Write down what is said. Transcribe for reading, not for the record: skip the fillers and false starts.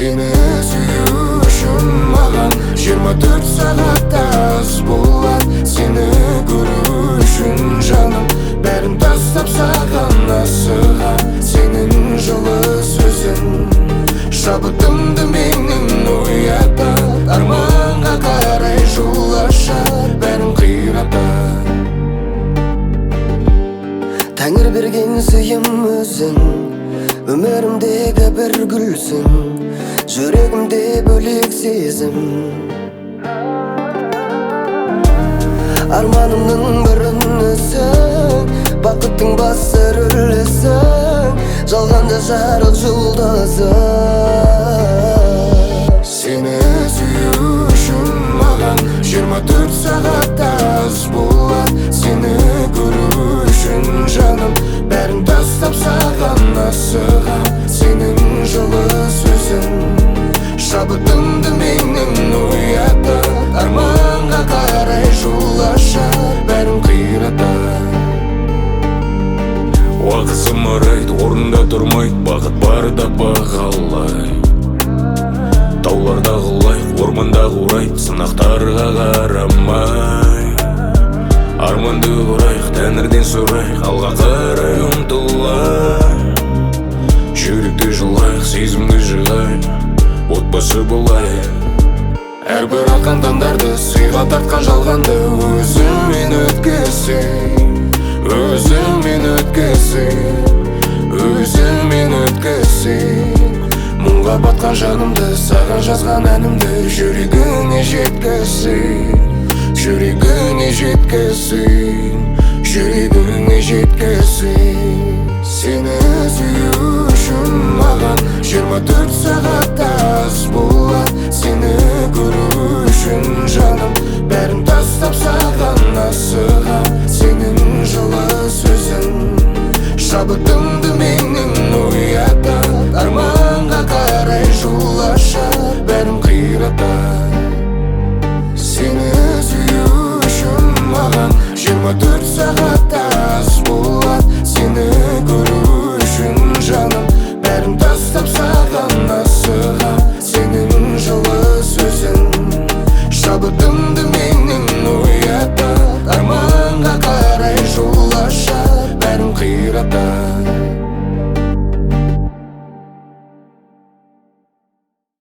Seni suyuşum mağan 24 saatte az bolat. Seni görüşün canım bärin tastab sağan asığa. Senin жылы sözün şabıtımdı menin uyatat. Armanға қарай жол ашар бәрін қирата. Тәңір берген сыйым өзің, өмірімдегі бір гүлсің, жүрегімде бөлек сезім. Арманымның бірінісің, бақыттың басы рөлісің, жалғанда жарық жұлдызы. Сені сүю үшін маған 24 сағатта аз болат. Сені көру үшін жаным бәрін тастап саған асыға. Сенің жылы сөзің шабытымды менің оятат. Арманға қарай жол ашар бәрін қирата. Уақыт зымырайды, орнында тұрмайды, бақыт барда бағалай. Тауларда құлайық, орманда қурайық, сынақтарға қарамай. Арманды құрайық, тәңірден сұрайық, алға қарай ұмтылайық. Жүректі жылайық, сезімді жығайық, отбасы болайық. Әрбір атқан таңдарды сыйға тартқан жалғанды өзіңмен өткізсең, өзіңмен өткізсең, өзіңмен өткізсең. Мұңға батқан жанымды саған жазған әнімді жүрегіңе жеткізсең, жүрегіңе жеткізсең, жүрегіңе жеткізсең. Сені сүю үшін маған 24 сағатта аз болат. Сені көру үшін жаным бәрін тастап саған асыға. Сенің жылы сөзің шабытымды менің оятат. Арманға қарай жол ашар бәрін қирата. Сені сүю үшін маған 24 сағатта аз болат. Сені көру үшін жаным бәрін тастап саған асыға. Сенің жылы сөзің шабытымды менің оятат. Арманға қарай жол ашар бәрін қирата.